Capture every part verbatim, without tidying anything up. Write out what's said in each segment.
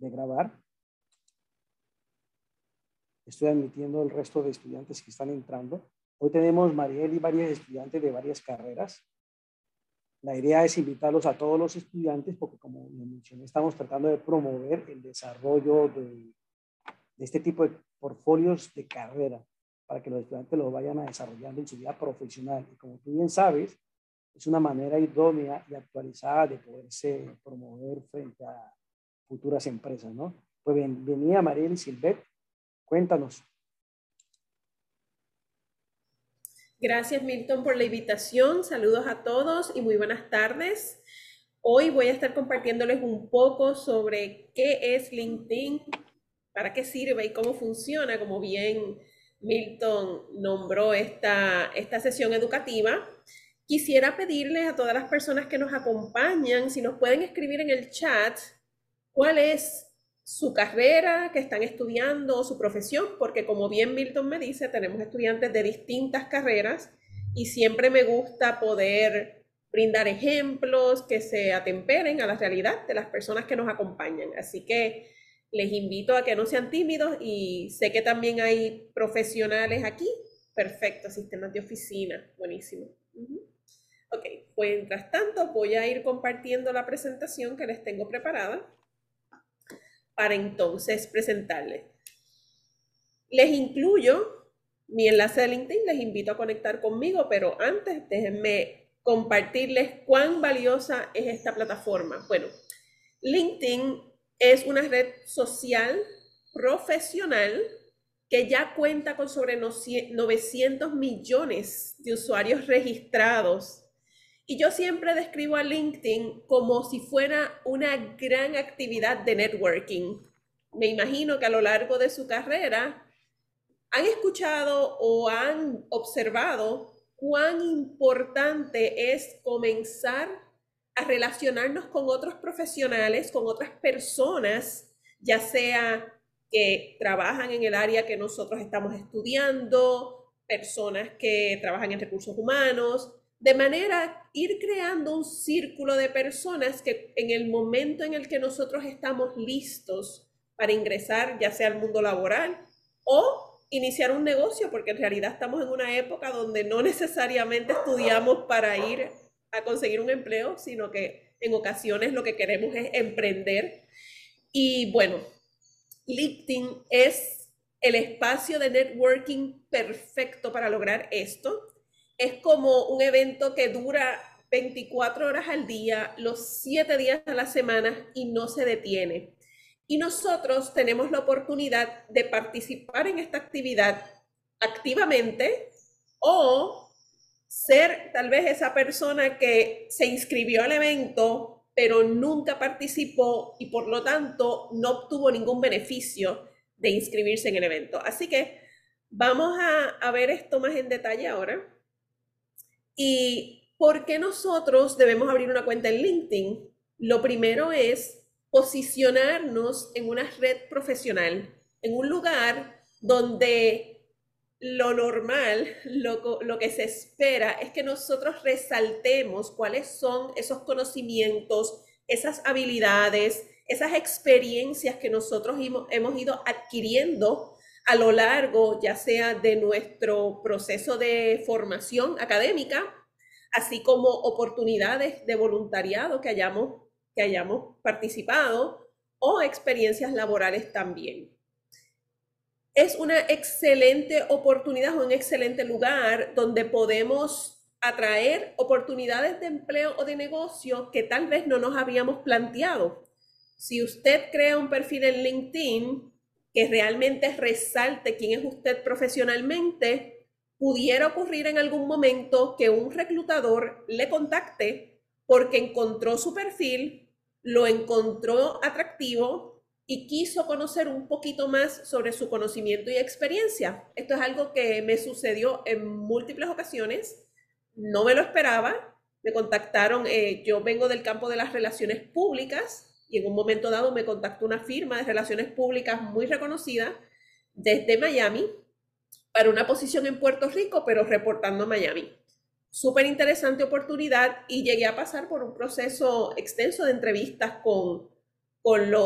de grabar. Estoy admitiendo el resto de estudiantes que están entrando. Hoy tenemos Mariel y varios estudiantes de varias carreras. La idea es invitarlos a todos los estudiantes porque, como les mencioné, estamos tratando de promover el desarrollo de, de este tipo de portfolios de carrera para que los estudiantes lo vayan a desarrollando en su vida profesional. Y como tú bien sabes, es una manera idónea y actualizada de poderse promover frente a futuras empresas, ¿no? Pues bienvenida Mariel y Silvet, cuéntanos. Gracias Milton por la invitación, saludos a todos y muy buenas tardes. Hoy voy a estar compartiéndoles un poco sobre qué es LinkedIn, para qué sirve y cómo funciona, como bien Milton nombró esta, esta sesión educativa. Quisiera pedirles a todas las personas que nos acompañan, si nos pueden escribir en el chat, cuál es su carrera que están estudiando o su profesión, porque como bien Milton me dice, tenemos estudiantes de distintas carreras y siempre me gusta poder brindar ejemplos que se atemperen a la realidad de las personas que nos acompañan. Así que les invito a que no sean tímidos y sé que también hay profesionales aquí. Perfecto, sistemas de oficina, buenísimo. Uh-huh. Ok, pues mientras tanto voy a ir compartiendo la presentación que les tengo preparada para entonces presentarles. Les incluyo mi enlace de LinkedIn, les invito a conectar conmigo, pero antes déjenme compartirles cuán valiosa es esta plataforma. Bueno, LinkedIn es una red social profesional que ya cuenta con sobre novecientos millones de usuarios registrados. Y yo siempre describo a LinkedIn como si fuera una gran actividad de networking. Me imagino que a lo largo de su carrera han escuchado o han observado cuán importante es comenzar a relacionarnos con otros profesionales, con otras personas, ya sea que trabajan en el área que nosotros estamos estudiando, personas que trabajan en recursos humanos, de manera ir creando un círculo de personas que en el momento en el que nosotros estamos listos para ingresar ya sea al mundo laboral o iniciar un negocio, porque en realidad estamos en una época donde no necesariamente estudiamos para ir a conseguir un empleo, sino que en ocasiones lo que queremos es emprender. Y bueno, LinkedIn es el espacio de networking perfecto para lograr esto. Es como un evento que dura veinticuatro horas al día, los siete días a la semana y no se detiene. Y nosotros tenemos la oportunidad de participar en esta actividad activamente o ser tal vez esa persona que se inscribió al evento, pero nunca participó y por lo tanto no obtuvo ningún beneficio de inscribirse en el evento. Así que vamos a, a ver esto más en detalle ahora. ¿Y por qué nosotros debemos abrir una cuenta en LinkedIn? Lo primero es posicionarnos en una red profesional, en un lugar donde lo normal, lo, lo que se espera es que nosotros resaltemos cuáles son esos conocimientos, esas habilidades, esas experiencias que nosotros hemos ido adquiriendo a lo largo, ya sea de nuestro proceso de formación académica, así como oportunidades de voluntariado que hayamos, que hayamos participado o experiencias laborales también. Es una excelente oportunidad, un excelente lugar donde podemos atraer oportunidades de empleo o de negocio que tal vez no nos habíamos planteado. Si usted crea un perfil en LinkedIn que realmente resalte quién es usted profesionalmente, pudiera ocurrir en algún momento que un reclutador le contacte porque encontró su perfil, lo encontró atractivo y quiso conocer un poquito más sobre su conocimiento y experiencia. Esto es algo que me sucedió en múltiples ocasiones, no me lo esperaba, me contactaron, eh, yo vengo del campo de las relaciones públicas y en un momento dado me contactó una firma de relaciones públicas muy reconocida desde Miami para una posición en Puerto Rico, pero reportando a Miami. Súper interesante oportunidad y llegué a pasar por un proceso extenso de entrevistas con, con los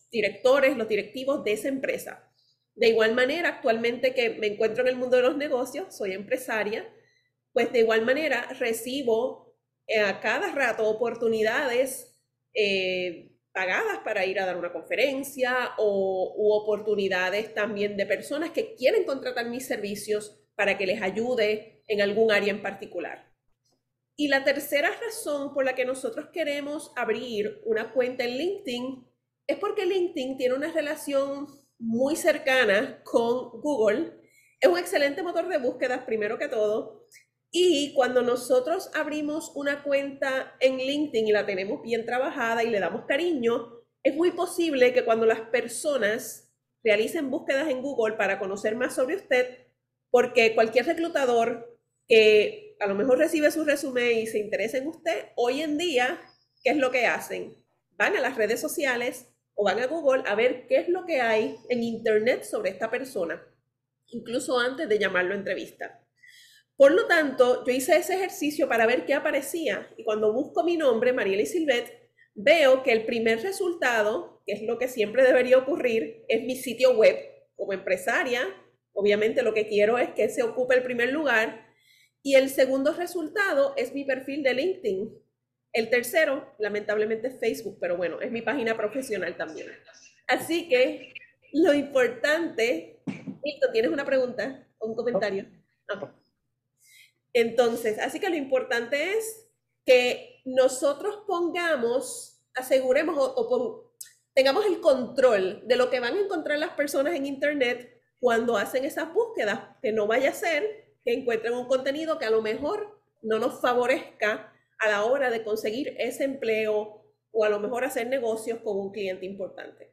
directores, los directivos de esa empresa. De igual manera, actualmente que me encuentro en el mundo de los negocios, soy empresaria, pues de igual manera recibo eh, a cada rato oportunidades eh, pagadas para ir a dar una conferencia o u oportunidades también de personas que quieren contratar mis servicios para que les ayude en algún área en particular. Y la tercera razón por la que nosotros queremos abrir una cuenta en LinkedIn es porque LinkedIn tiene una relación muy cercana con Google. Es un excelente motor de búsqueda, primero que todo. Y cuando nosotros abrimos una cuenta en LinkedIn y la tenemos bien trabajada y le damos cariño, es muy posible que cuando las personas realicen búsquedas en Google para conocer más sobre usted, porque cualquier reclutador que a lo mejor recibe su resumen y se interesa en usted, hoy en día, ¿qué es lo que hacen? Van a las redes sociales o van a Google a ver qué es lo que hay en Internet sobre esta persona, incluso antes de llamarlo a entrevista. Por lo tanto, yo hice ese ejercicio para ver qué aparecía y cuando busco mi nombre, Mariely Silvet, veo que el primer resultado, que es lo que siempre debería ocurrir, es mi sitio web. Como empresaria, obviamente lo que quiero es que se ocupe el primer lugar y el segundo resultado es mi perfil de LinkedIn. El tercero, lamentablemente, es Facebook, pero bueno, es mi página profesional también. Así que lo importante... Milton, ¿tienes una pregunta o un comentario? No. Entonces, así que lo importante es que nosotros pongamos, aseguremos o, o pon, tengamos el control de lo que van a encontrar las personas en Internet cuando hacen esas búsquedas, que no vaya a ser que encuentren un contenido que a lo mejor no nos favorezca a la hora de conseguir ese empleo o a lo mejor hacer negocios con un cliente importante.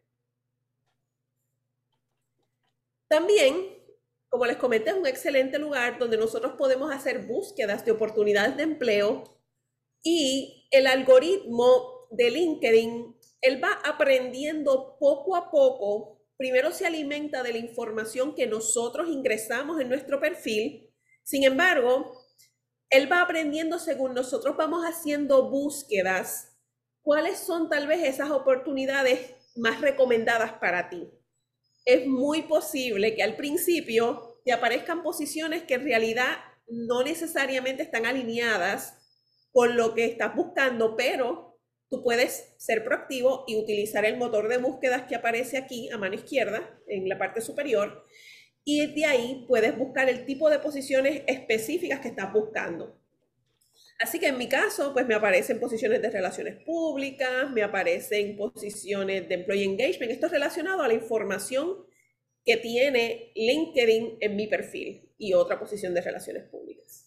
También, como les comenté, es un excelente lugar donde nosotros podemos hacer búsquedas de oportunidades de empleo y el algoritmo de LinkedIn, él va aprendiendo poco a poco. Primero se alimenta de la información que nosotros ingresamos en nuestro perfil. Sin embargo, él va aprendiendo según nosotros vamos haciendo búsquedas, cuáles son tal vez esas oportunidades más recomendadas para ti. Es muy posible que al principio te aparezcan posiciones que en realidad no necesariamente están alineadas con lo que estás buscando, pero tú puedes ser proactivo y utilizar el motor de búsquedas que aparece aquí a mano izquierda en la parte superior y de ahí puedes buscar el tipo de posiciones específicas que estás buscando. Así que en mi caso, pues me aparecen posiciones de relaciones públicas, me aparecen posiciones de employee engagement. Esto es relacionado a la información que tiene LinkedIn en mi perfil y otra posición de relaciones públicas.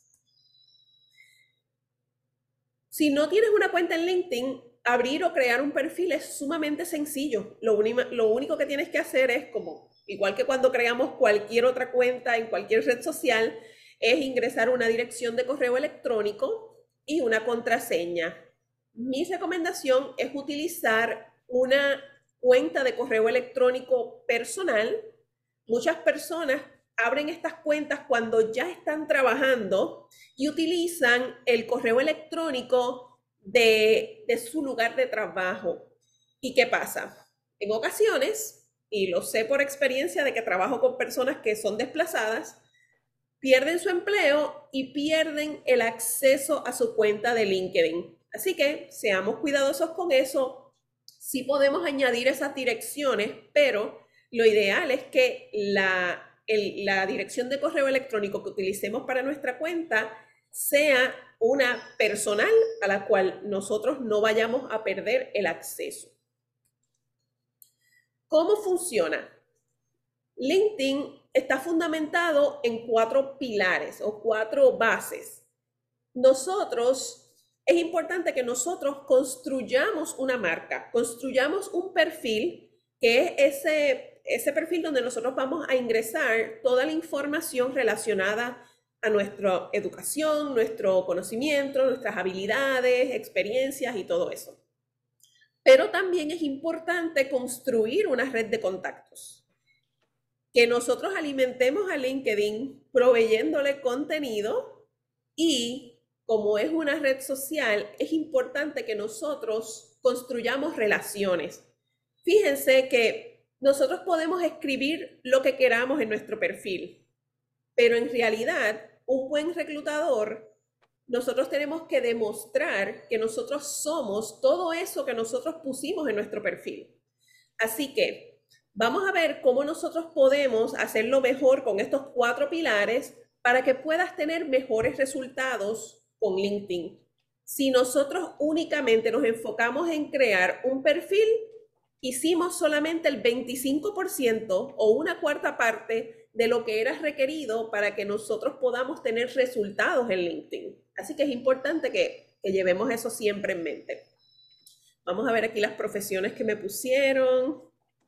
Si no tienes una cuenta en LinkedIn, abrir o crear un perfil es sumamente sencillo. Lo, lo único que tienes que hacer es, como igual que cuando creamos cualquier otra cuenta en cualquier red social, es ingresar una dirección de correo electrónico y una contraseña. Mi recomendación es utilizar una cuenta de correo electrónico personal. Muchas personas abren estas cuentas cuando ya están trabajando y utilizan el correo electrónico de, de su lugar de trabajo. ¿Y qué pasa? En ocasiones, y lo sé por experiencia de que trabajo con personas que son desplazadas, pierden su empleo y pierden el acceso a su cuenta de LinkedIn. Así que seamos cuidadosos con eso. Sí podemos añadir esas direcciones, pero lo ideal es que la, el, la dirección de correo electrónico que utilicemos para nuestra cuenta sea una personal a la cual nosotros no vayamos a perder el acceso. ¿Cómo funciona? LinkedIn está fundamentado en cuatro pilares o cuatro bases. Nosotros, es importante que nosotros construyamos una marca, construyamos un perfil que es ese, ese perfil donde nosotros vamos a ingresar toda la información relacionada a nuestra educación, nuestro conocimiento, nuestras habilidades, experiencias y todo eso. Pero también es importante construir una red de contactos. Que nosotros alimentemos a LinkedIn proveyéndole contenido y como es una red social, es importante que nosotros construyamos relaciones. fíjense que nosotros podemos escribir lo que queramos en nuestro perfil, pero en realidad un buen reclutador, nosotros tenemos que demostrar que nosotros somos todo eso que nosotros pusimos en nuestro perfil. Así que vamos a ver cómo nosotros podemos hacerlo mejor con estos cuatro pilares para que puedas tener mejores resultados con LinkedIn. Si nosotros únicamente nos enfocamos en crear un perfil, hicimos solamente el veinticinco por ciento o una cuarta parte de lo que era requerido para que nosotros podamos tener resultados en LinkedIn. Así que es importante que, que llevemos eso siempre en mente. Vamos a ver aquí las profesiones que me pusieron.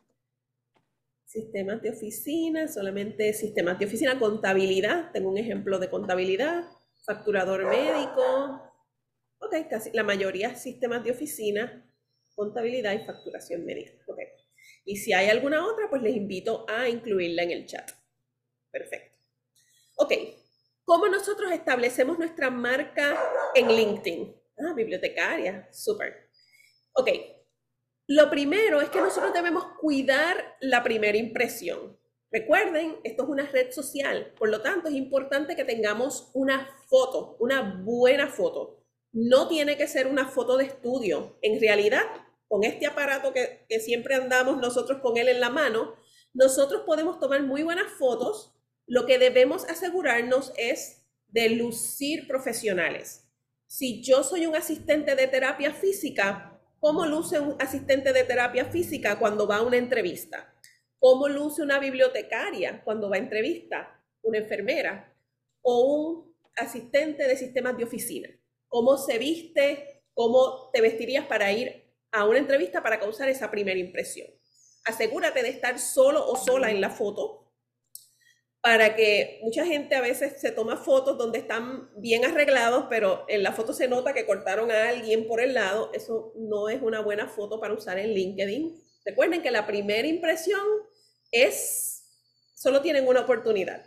Sistemas de oficina, solamente sistemas de oficina, contabilidad, tengo un ejemplo de contabilidad, facturador médico, ok, casi la mayoría sistemas de oficina, contabilidad y facturación médica, ok. Y si hay alguna otra, pues les invito a incluirla en el chat. Perfecto. Ok, ¿cómo nosotros establecemos nuestra marca en LinkedIn? Ah, bibliotecaria, súper. Ok. Lo primero es que nosotros debemos cuidar la primera impresión. Recuerden, esto es una red social, por lo tanto es importante que tengamos una foto, una buena foto. No tiene que ser una foto de estudio. En realidad, con este aparato que, que siempre andamos nosotros con él en la mano, nosotros podemos tomar muy buenas fotos. Lo que debemos asegurarnos es de lucir profesionales. Si yo soy un asistente de terapia física, ¿cómo luce un asistente de terapia física cuando va a una entrevista? ¿Cómo luce una bibliotecaria cuando va a entrevista? ¿Una enfermera? ¿O un asistente de sistemas de oficina? ¿Cómo se viste? ¿Cómo te vestirías para ir a una entrevista para causar esa primera impresión? Asegúrate de estar solo o sola en la foto, para que mucha gente a veces se toma fotos donde están bien arreglados, pero en la foto se nota que cortaron a alguien por el lado. Eso no es una buena foto para usar en LinkedIn. Recuerden que la primera impresión es, solo tienen una oportunidad.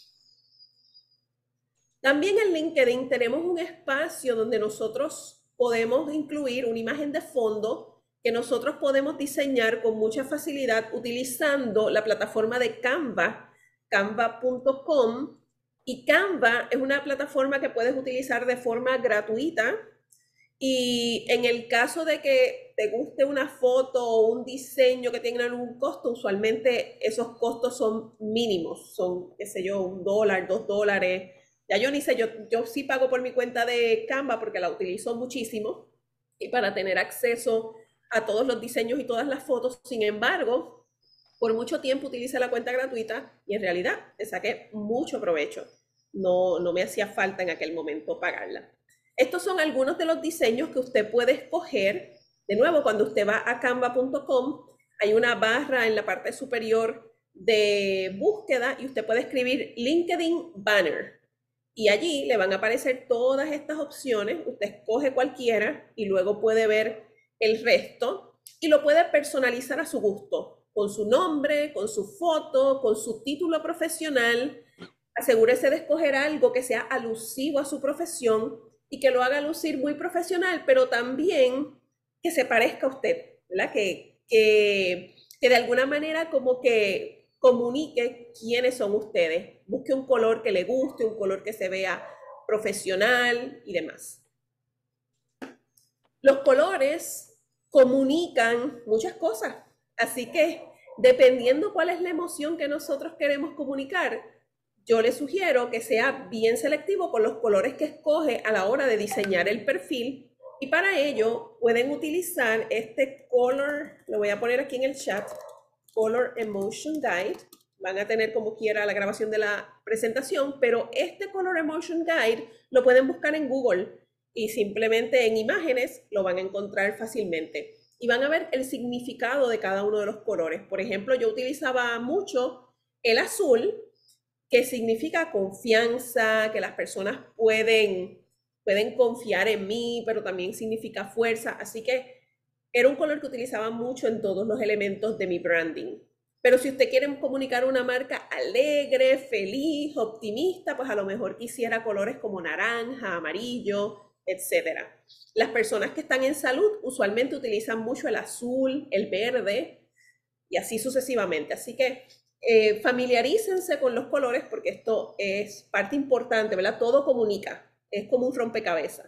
También en LinkedIn tenemos un espacio donde nosotros podemos incluir una imagen de fondo que nosotros podemos diseñar con mucha facilidad utilizando la plataforma de Canva, canva punto com, y Canva es una plataforma que puedes utilizar de forma gratuita, y en el caso de que te guste una foto o un diseño que tenga algún costo, usualmente esos costos son mínimos, son, qué sé yo, un dólar, dos dólares. Ya yo ni sé, yo, yo sí pago por mi cuenta de Canva porque la utilizo muchísimo y para tener acceso a todos los diseños y todas las fotos. Sin embargo, por mucho tiempo utilicé la cuenta gratuita y en realidad le saqué mucho provecho. No, no me hacía falta en aquel momento pagarla. Estos son algunos de los diseños que usted puede escoger. De nuevo, cuando usted va a canva punto com, hay una barra en la parte superior de búsqueda y usted puede escribir LinkedIn Banner. Y allí le van a aparecer todas estas opciones. Usted escoge cualquiera y luego puede ver el resto y lo puede personalizar a su gusto, con su nombre, con su foto, con su título profesional. Asegúrese de escoger algo que sea alusivo a su profesión y que lo haga lucir muy profesional, pero también que se parezca a usted, ¿verdad? Que, que, que de alguna manera como que comunique quiénes son ustedes. Busque un color que le guste, un color que se vea profesional y demás. Los colores comunican muchas cosas. Así que, dependiendo cuál es la emoción que nosotros queremos comunicar, yo les sugiero que sea bien selectivo con los colores que escoge a la hora de diseñar el perfil. Y para ello, pueden utilizar este color, lo voy a poner aquí en el chat, Color Emotion Guide. Van a tener como quiera la grabación de la presentación, pero este Color Emotion Guide lo pueden buscar en Google y simplemente en imágenes lo van a encontrar fácilmente. Y van a ver el significado de cada uno de los colores. Por ejemplo, yo utilizaba mucho el azul, que significa confianza, que las personas pueden, pueden confiar en mí, pero también significa fuerza. Así que era un color que utilizaba mucho en todos los elementos de mi branding. Pero si usted quiere comunicar una marca alegre, feliz, optimista, pues a lo mejor quisiera colores como naranja, amarillo, etcétera. Las personas que están en salud usualmente utilizan mucho el azul, el verde, y así sucesivamente. Así que eh, familiarícense con los colores porque esto es parte importante, ¿verdad? Todo comunica, es como un rompecabezas.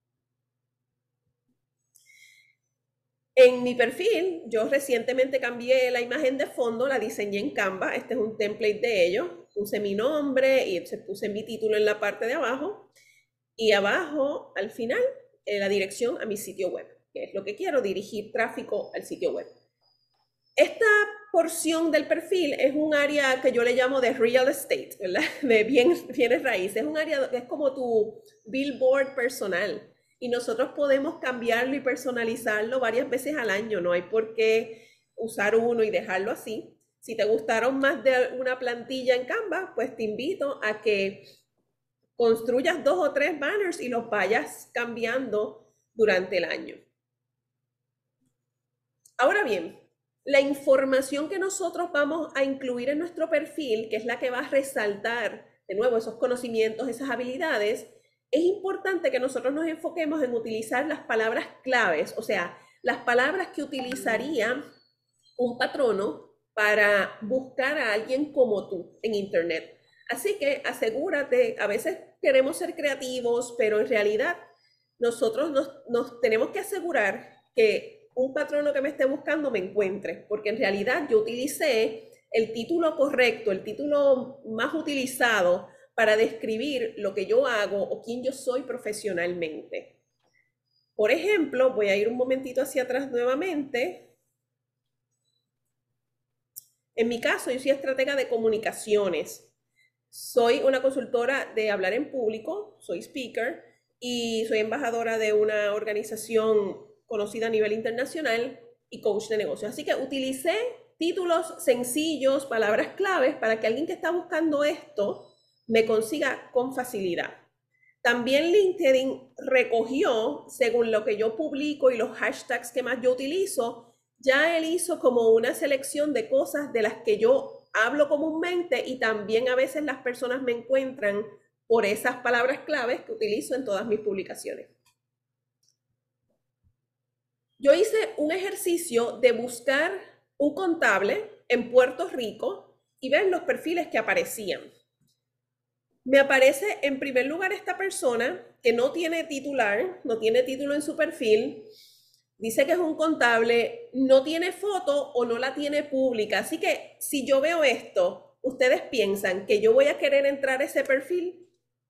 En mi perfil, yo recientemente cambié la imagen de fondo, la diseñé en Canva, este es un template de ellos, puse mi nombre y puse mi título en la parte de abajo, y abajo, al final, eh, la dirección a mi sitio web, que es lo que quiero, dirigir tráfico al sitio web. Esta porción del perfil es un área que yo le llamo de real estate, ¿verdad? De bienes, bienes raíces, es un área que es como tu billboard personal. Y nosotros podemos cambiarlo y personalizarlo varias veces al año. No hay por qué usar uno y dejarlo así. Si te gustaron más de una plantilla en Canva, pues te invito a que construyas dos o tres banners y los vayas cambiando durante el año. Ahora bien, la información que nosotros vamos a incluir en nuestro perfil, que es la que va a resaltar, de nuevo, esos conocimientos, esas habilidades, es importante que nosotros nos enfoquemos en utilizar las palabras claves, o sea, las palabras que utilizaría un patrono para buscar a alguien como tú en Internet. Así que asegúrate, a veces queremos ser creativos, pero en realidad nosotros nos, nos tenemos que asegurar que un patrono que me esté buscando me encuentre, porque en realidad yo utilicé el título correcto, el título más utilizado para describir lo que yo hago o quién yo soy profesionalmente. Por ejemplo, voy a ir un momentito hacia atrás nuevamente. En mi caso, yo soy estratega de comunicaciones. Soy una consultora de hablar en público, soy speaker y soy embajadora de una organización conocida a nivel internacional y coach de negocios. Así que utilicé títulos sencillos, palabras claves para que alguien que está buscando esto me consiga con facilidad. También LinkedIn recogió, según lo que yo publico y los hashtags que más yo utilizo, ya él hizo como una selección de cosas de las que yo hablo comúnmente y también a veces las personas me encuentran por esas palabras claves que utilizo en todas mis publicaciones. Yo hice un ejercicio de buscar un contable en Puerto Rico y ver los perfiles que aparecían. Me aparece en primer lugar esta persona que no tiene titular, no tiene título en su perfil, dice que es un contable, no tiene foto o no la tiene pública. Así que si yo veo esto, ¿ustedes piensan que yo voy a querer entrar a ese perfil?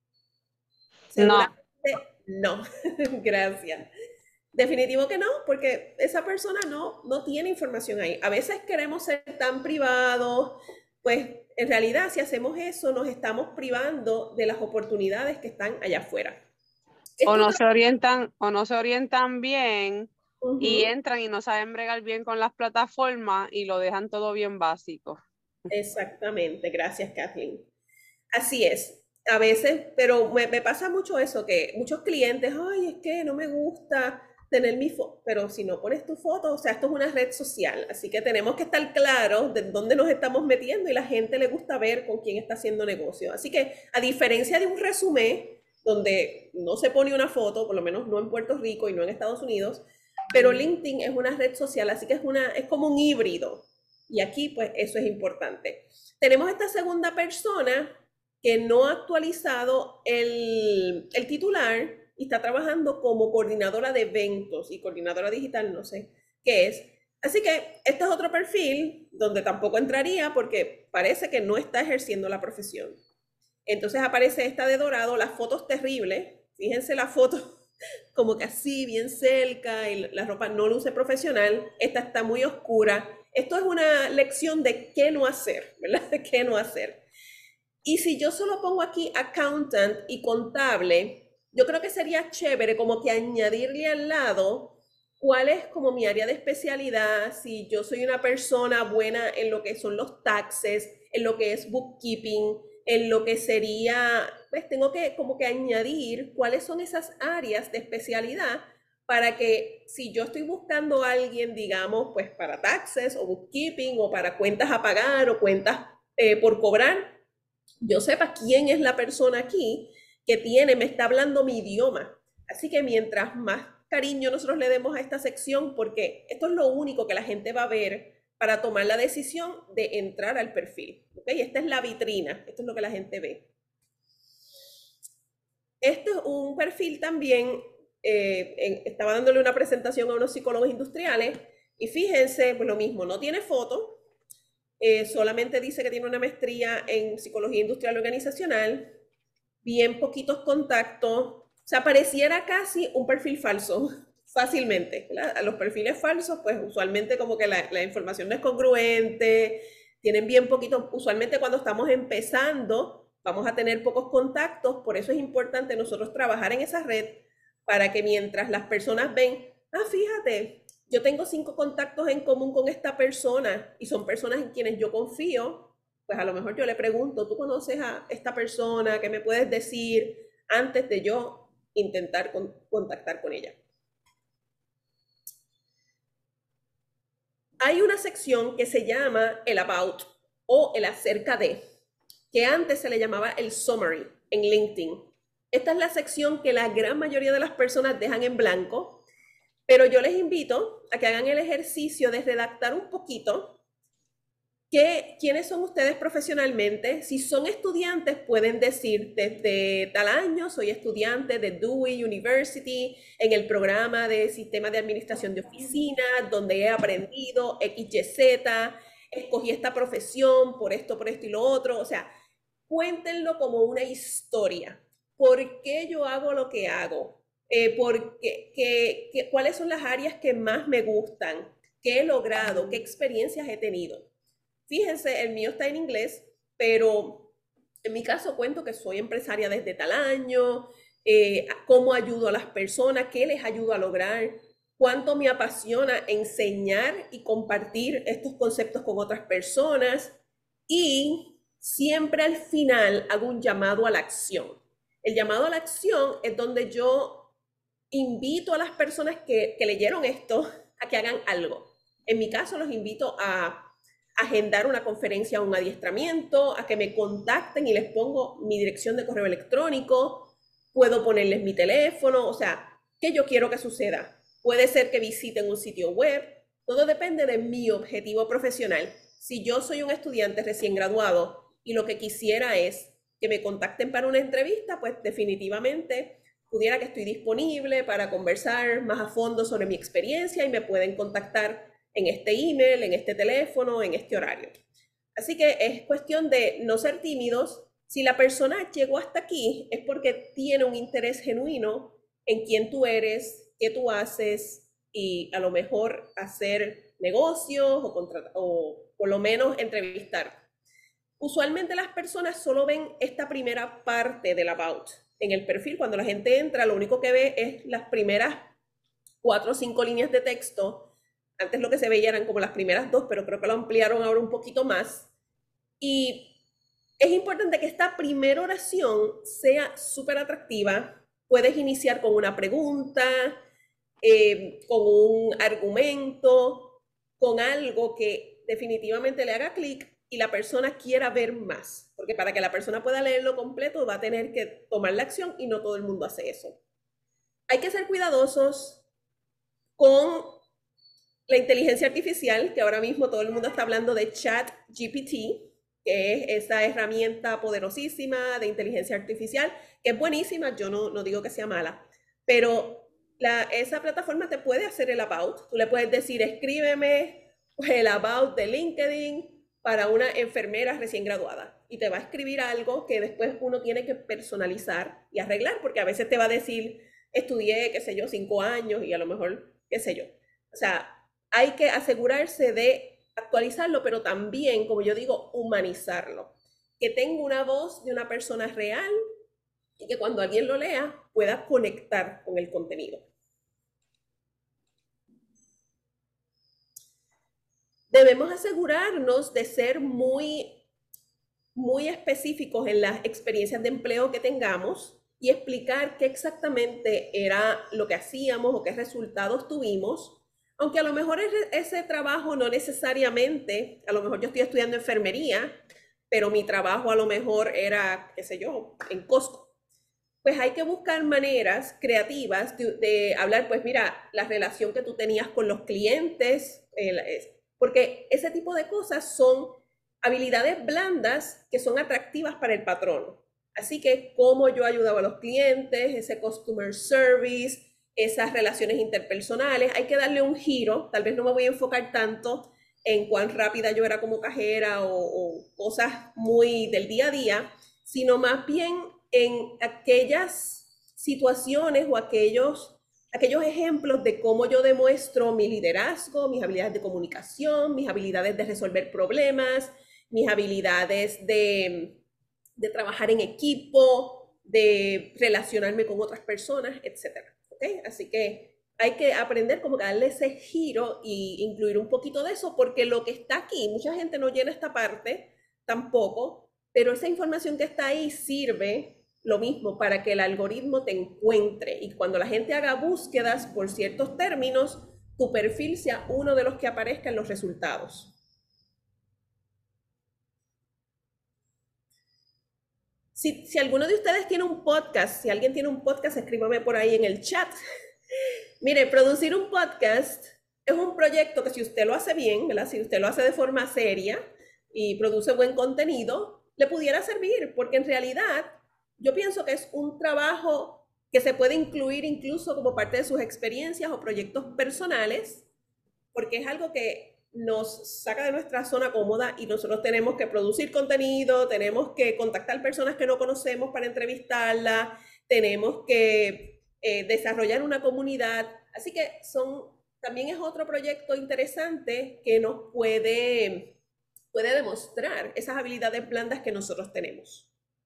Seguramente no. No. Gracias. Definitivo que no, porque esa persona no, no tiene información ahí. A veces queremos ser tan privados, pues en realidad si hacemos eso nos estamos privando de las oportunidades que están allá afuera. O no se orientan, o no se orientan bien uh-huh. y entran y no saben bregar bien con las plataformas y lo dejan todo bien básico. Exactamente, gracias Kathleen. Así es, a veces, pero me, me pasa mucho eso, que muchos clientes, ay, es que no me gusta tener mi foto, pero si no pones tu foto, o sea, esto es una red social, así que tenemos que estar claros de dónde nos estamos metiendo y la gente le gusta ver con quién está haciendo negocio. Así que, a diferencia de un resumen, donde no se pone una foto, por lo menos no en Puerto Rico y no en Estados Unidos, pero LinkedIn es una red social, así que es, una, es como un híbrido. Y aquí, pues, eso es importante. Tenemos esta segunda persona que no ha actualizado el, el titular y está trabajando como coordinadora de eventos y coordinadora digital, no sé qué es. Así que este es otro perfil donde tampoco entraría porque parece que no está ejerciendo la profesión. Entonces aparece esta de dorado, las fotos terribles. Fíjense la foto como que así, bien cerca, y la ropa no luce profesional. Esta está muy oscura. Esto es una lección de qué no hacer, ¿verdad? De qué no hacer. Y si yo solo pongo aquí accountant y contable, yo creo que sería chévere como que añadirle al lado cuál es como mi área de especialidad, si yo soy una persona buena en lo que son los taxes, en lo que es bookkeeping, en lo que sería, pues tengo que como que añadir cuáles son esas áreas de especialidad para que si yo estoy buscando a alguien, digamos, pues para taxes o bookkeeping o para cuentas a pagar o cuentas eh, por cobrar, yo sepa quién es la persona aquí que tiene, me está hablando mi idioma. Así que mientras más cariño nosotros le demos a esta sección, porque esto es lo único que la gente va a ver para tomar la decisión de entrar al perfil. ¿Okay? Esta es la vitrina, esto es lo que la gente ve. Este es un perfil también, eh, en, estaba dándole una presentación a unos psicólogos industriales y fíjense, pues lo mismo, no tiene foto, eh, solamente dice que tiene una maestría en psicología industrial organizacional, bien poquitos contactos, o sea, pareciera casi un perfil falso, fácilmente. ¿Verdad? A los perfiles falsos, pues usualmente como que la, la información no es congruente, tienen bien poquitos, usualmente cuando estamos empezando, vamos a tener pocos contactos, por eso es importante nosotros trabajar en esa red para que mientras las personas ven, ah, fíjate, yo tengo cinco contactos en común con esta persona y son personas en quienes yo confío, pues a lo mejor yo le pregunto, ¿tú conoces a esta persona? ¿Qué me puedes decir antes de yo intentar con, contactar con ella? Hay una sección que se llama el About o el acerca de, que antes se le llamaba el Summary en LinkedIn. Esta es la sección que la gran mayoría de las personas dejan en blanco, pero yo les invito a que hagan el ejercicio de redactar un poquito que, quiénes son ustedes profesionalmente. Si son estudiantes, pueden decir desde tal año soy estudiante de Dewey University en el programa de Sistema de Administración de Oficinas, donde he aprendido X Y Z, escogí esta profesión por esto, por esto y lo otro. O sea, cuéntenlo como una historia. ¿Por qué yo hago lo que hago? Eh, por qué, qué, qué, ¿Cuáles son las áreas que más me gustan? ¿Qué he logrado? ¿Qué experiencias he tenido? Fíjense, el mío está en inglés, pero en mi caso cuento que soy empresaria desde tal año, eh, cómo ayudo a las personas, qué les ayudo a lograr, cuánto me apasiona enseñar y compartir estos conceptos con otras personas, y siempre al final hago un llamado a la acción. El llamado a la acción es donde yo invito a las personas que, que leyeron esto a que hagan algo. En mi caso los invito a agendar una conferencia o un adiestramiento, a que me contacten y les pongo mi dirección de correo electrónico, puedo ponerles mi teléfono, o sea, ¿qué yo quiero que suceda? Puede ser que visiten un sitio web, todo depende de mi objetivo profesional. Si yo soy un estudiante recién graduado y lo que quisiera es que me contacten para una entrevista, pues definitivamente pudiera que estoy disponible para conversar más a fondo sobre mi experiencia y me pueden contactar en este email, en este teléfono, en este horario. Así que es cuestión de no ser tímidos. Si la persona llegó hasta aquí es porque tiene un interés genuino en quién tú eres, qué tú haces y a lo mejor hacer negocios o, contratar, o por lo menos entrevistar. Usualmente las personas solo ven esta primera parte del About. En el perfil, cuando la gente entra, lo único que ve es las primeras cuatro o cinco líneas de texto. Antes lo que se veía eran como las primeras dos, pero creo que lo ampliaron ahora un poquito más. Y es importante que esta primera oración sea súper atractiva. Puedes iniciar con una pregunta, eh, con un argumento, con algo que definitivamente le haga clic y la persona quiera ver más. Porque para que la persona pueda leerlo completo va a tener que tomar la acción y no todo el mundo hace eso. Hay que ser cuidadosos con la inteligencia artificial, que ahora mismo todo el mundo está hablando de ChatGPT, que es esa herramienta poderosísima de inteligencia artificial, que es buenísima, yo no, no digo que sea mala, pero la, esa plataforma te puede hacer el about. Tú le puedes decir, escríbeme el about de LinkedIn para una enfermera recién graduada, y te va a escribir algo que después uno tiene que personalizar y arreglar, porque a veces te va a decir, estudié, qué sé yo, cinco años, y a lo mejor, qué sé yo. O sea, hay que asegurarse de actualizarlo, pero también, como yo digo, humanizarlo. Que tenga una voz de una persona real y que cuando alguien lo lea pueda conectar con el contenido. Debemos asegurarnos de ser muy, muy específicos en las experiencias de empleo que tengamos y explicar qué exactamente era lo que hacíamos o qué resultados tuvimos. Aunque a lo mejor ese trabajo no necesariamente, a lo mejor yo estoy estudiando enfermería, pero mi trabajo a lo mejor era, qué sé yo, en Costco. Pues hay que buscar maneras creativas de, de hablar, pues mira, la relación que tú tenías con los clientes, eh, porque ese tipo de cosas son habilidades blandas que son atractivas para el patrón. Así que cómo yo ayudaba a los clientes, ese customer service, esas relaciones interpersonales, hay que darle un giro. Tal vez no me voy a enfocar tanto en cuán rápida yo era como cajera o, o cosas muy del día a día, sino más bien en aquellas situaciones o aquellos, aquellos ejemplos de cómo yo demuestro mi liderazgo, mis habilidades de comunicación, mis habilidades de resolver problemas, mis habilidades de, de trabajar en equipo, de relacionarme con otras personas, etcétera. ¿Okay? Así que hay que aprender como que darle ese giro y incluir un poquito de eso, porque lo que está aquí, mucha gente no llena esta parte tampoco, pero esa información que está ahí sirve lo mismo para que el algoritmo te encuentre y cuando la gente haga búsquedas por ciertos términos, tu perfil sea uno de los que aparezca en los resultados. Si, si alguno de ustedes tiene un podcast, si alguien tiene un podcast, escríbame por ahí en el chat. Mire, producir un podcast es un proyecto que si usted lo hace bien, ¿verdad? Si usted lo hace de forma seria y produce buen contenido, le pudiera servir, porque en realidad yo pienso que es un trabajo que se puede incluir incluso como parte de sus experiencias o proyectos personales, porque es algo que nos saca de nuestra zona cómoda y nosotros tenemos que producir contenido, tenemos que contactar personas que no conocemos para entrevistarlas, tenemos que eh, desarrollar una comunidad. Así que son, también es otro proyecto interesante que nos puede, puede demostrar esas habilidades blandas que nosotros tenemos.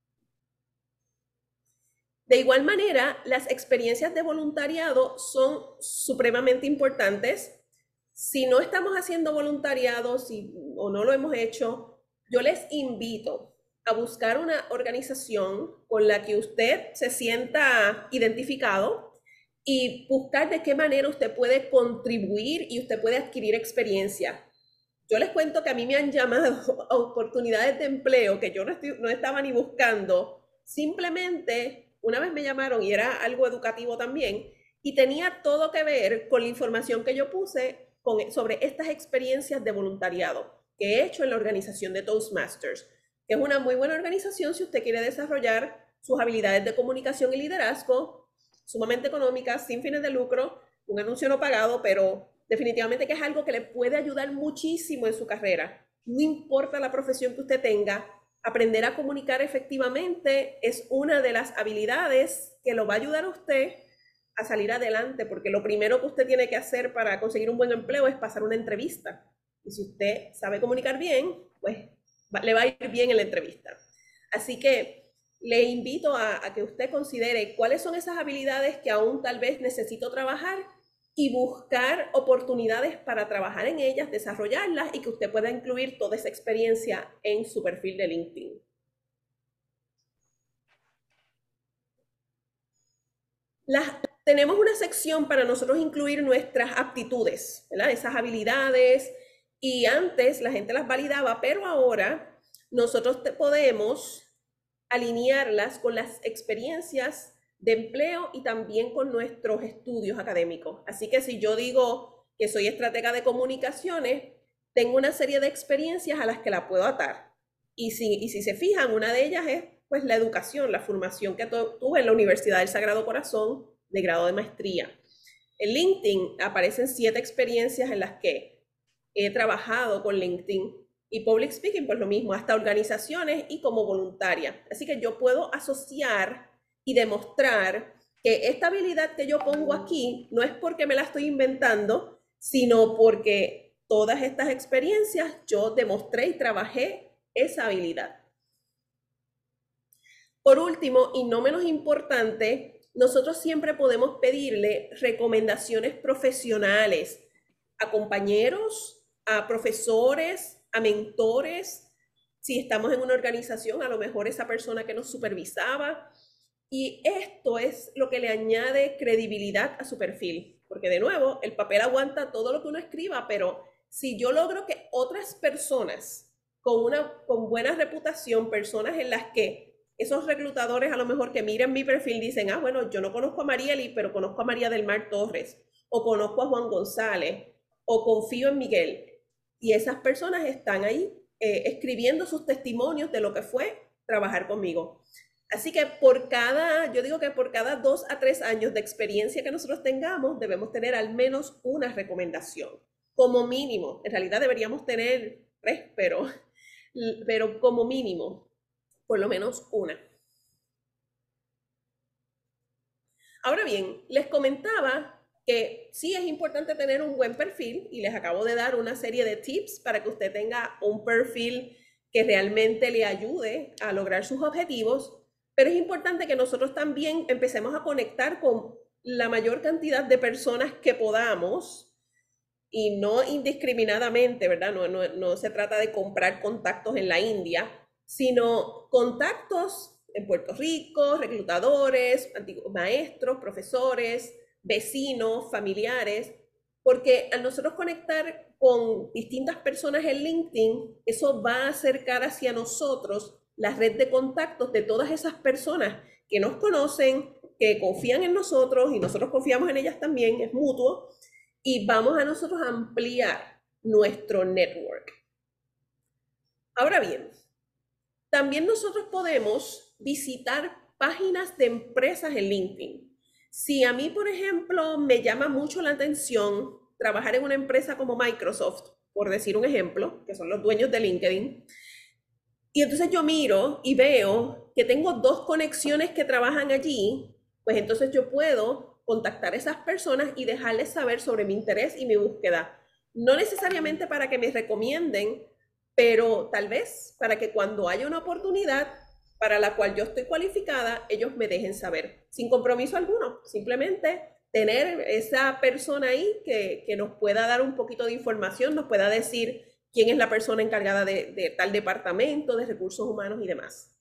De igual manera, las experiencias de voluntariado son supremamente importantes. Si no estamos haciendo voluntariado si, o no lo hemos hecho, yo les invito a buscar una organización con la que usted se sienta identificado y buscar de qué manera usted puede contribuir y usted puede adquirir experiencia. Yo les cuento que a mí me han llamado a oportunidades de empleo que yo no, estoy, no estaba ni buscando. Simplemente, una vez me llamaron y era algo educativo también, y tenía todo que ver con la información que yo puse con, sobre estas experiencias de voluntariado que he hecho en la organización de Toastmasters, que es una muy buena organización si usted quiere desarrollar sus habilidades de comunicación y liderazgo, sumamente económicas, sin fines de lucro, un anuncio no pagado, pero definitivamente que es algo que le puede ayudar muchísimo en su carrera. No importa la profesión que usted tenga, aprender a comunicar efectivamente es una de las habilidades que lo va a ayudar a usted a salir adelante, porque lo primero que usted tiene que hacer para conseguir un buen empleo es pasar una entrevista. Y si usted sabe comunicar bien, pues va, le va a ir bien en la entrevista. Así que le invito a, a que usted considere cuáles son esas habilidades que aún tal vez necesito trabajar y buscar oportunidades para trabajar en ellas, desarrollarlas y que usted pueda incluir toda esa experiencia en su perfil de LinkedIn. Las, tenemos una sección para nosotros incluir nuestras aptitudes, ¿verdad? Esas habilidades, y antes la gente las validaba, pero ahora nosotros te podemos alinearlas con las experiencias de empleo y también con nuestros estudios académicos. Así que si yo digo que soy estratega de comunicaciones, tengo una serie de experiencias a las que la puedo atar. Y si, y si se fijan, una de ellas es pues la educación, la formación que tuve en la Universidad del Sagrado Corazón de grado de maestría. En LinkedIn aparecen siete experiencias en las que he trabajado con LinkedIn y public speaking, pues lo mismo, hasta organizaciones y como voluntaria. Así que yo puedo asociar y demostrar que esta habilidad que yo pongo aquí no es porque me la estoy inventando, sino porque todas estas experiencias yo demostré y trabajé esa habilidad. Por último, y no menos importante, nosotros siempre podemos pedirle recomendaciones profesionales a compañeros, a profesores, a mentores. Si estamos en una organización, a lo mejor esa persona que nos supervisaba. Y esto es lo que le añade credibilidad a su perfil. Porque de nuevo, el papel aguanta todo lo que uno escriba, pero si yo logro que otras personas con una con buena reputación, personas en las que esos reclutadores a lo mejor que miran mi perfil dicen, ah, bueno, yo no conozco a Marieli, pero conozco a María del Mar Torres, o conozco a Juan González, o confío en Miguel. y esas personas están ahí eh, escribiendo sus testimonios de lo que fue trabajar conmigo. Así que por cada, yo digo que por cada dos a tres años de experiencia que nosotros tengamos, debemos tener al menos una recomendación, como mínimo. En realidad deberíamos tener tres, pero, pero como mínimo, por lo menos una. Ahora bien, les comentaba que sí es importante tener un buen perfil y les acabo de dar una serie de tips para que usted tenga un perfil que realmente le ayude a lograr sus objetivos, pero es importante que nosotros también empecemos a conectar con la mayor cantidad de personas que podamos y no indiscriminadamente, ¿verdad? No, no, no se trata de comprar contactos en la India, sino contactos en Puerto Rico, reclutadores, antiguos maestros, profesores, vecinos, familiares, porque al nosotros conectar con distintas personas en LinkedIn, eso va a acercar hacia nosotros la red de contactos de todas esas personas que nos conocen, que confían en nosotros y nosotros confiamos en ellas también, es mutuo, y vamos a nosotros a ampliar nuestro network. Ahora bien, también nosotros podemos visitar páginas de empresas en LinkedIn. Si a mí, por ejemplo, me llama mucho la atención trabajar en una empresa como Microsoft, por decir un ejemplo, que son los dueños de LinkedIn, y entonces yo miro y veo que tengo dos conexiones que trabajan allí, pues entonces yo puedo contactar a esas personas y dejarles saber sobre mi interés y mi búsqueda. No necesariamente para que me recomienden, pero tal vez para que cuando haya una oportunidad para la cual yo estoy cualificada, ellos me dejen saber, sin compromiso alguno, simplemente tener esa persona ahí que, que nos pueda dar un poquito de información, nos pueda decir quién es la persona encargada de, de tal departamento, de recursos humanos y demás.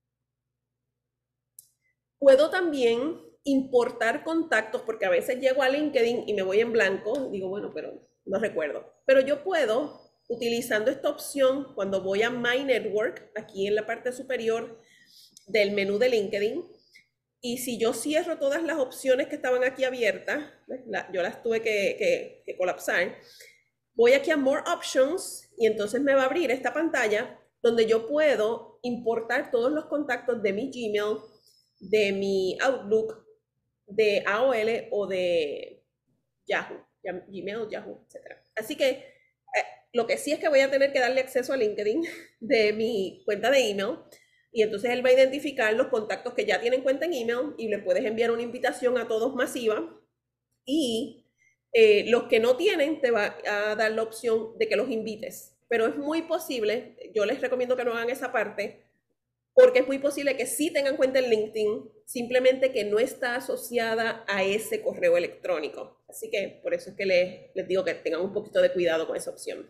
Puedo también importar contactos, porque a veces llego a LinkedIn y me voy en blanco, digo, bueno, pero no recuerdo. Pero yo puedo, utilizando esta opción, cuando voy a My Network, aquí en la parte superior del menú de LinkedIn, y si yo cierro todas las opciones que estaban aquí abiertas, la, yo las tuve que, que, que colapsar, voy aquí a More Options y entonces me va a abrir esta pantalla donde yo puedo importar todos los contactos de mi Gmail, de mi Outlook, de A O L o de Yahoo, Gmail, Yahoo, etcétera. Así que eh, lo que sí es que voy a tener que darle acceso a LinkedIn de mi cuenta de email y entonces él va a identificar los contactos que ya tienen cuenta en email y le puedes enviar una invitación a todos masiva y Eh, los que no tienen, te va a dar la opción de que los invites. Pero es muy posible, yo les recomiendo que no hagan esa parte, porque es muy posible que sí tengan cuenta en LinkedIn, simplemente que no está asociada a ese correo electrónico. Así que por eso es que les, les digo que tengan un poquito de cuidado con esa opción.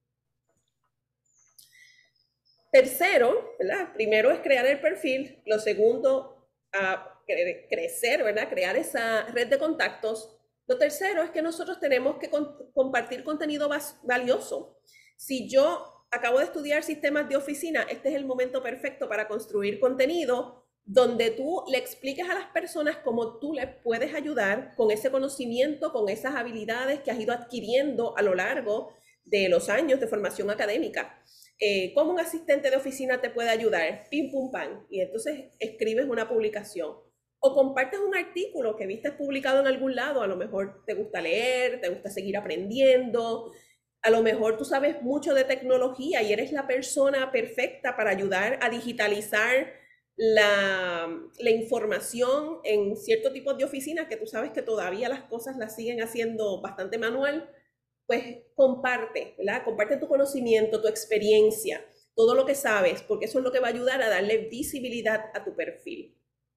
Tercero, ¿verdad? Primero es crear el perfil. Lo segundo, a cre crecer, ¿verdad? Crear esa red de contactos. Lo tercero es que nosotros tenemos que compartir contenido valioso. Si yo acabo de estudiar sistemas de oficina, este es el momento perfecto para construir contenido donde tú le expliques a las personas cómo tú les puedes ayudar con ese conocimiento, con esas habilidades que has ido adquiriendo a lo largo de los años de formación académica. Eh, ¿Cómo un asistente de oficina te puede ayudar? Pim, pum, pam. Y entonces escribes una publicación. O compartes un artículo que viste publicado en algún lado, a lo mejor te gusta leer, te gusta seguir aprendiendo, a lo mejor tú sabes mucho de tecnología y eres la persona perfecta para ayudar a digitalizar la, la información en ciertos tipos de oficinas que tú sabes que todavía las cosas las siguen haciendo bastante manual, pues comparte, ¿verdad? Comparte tu conocimiento, tu experiencia, todo lo que sabes, porque eso es lo que va a ayudar a darle visibilidad a tu perfil.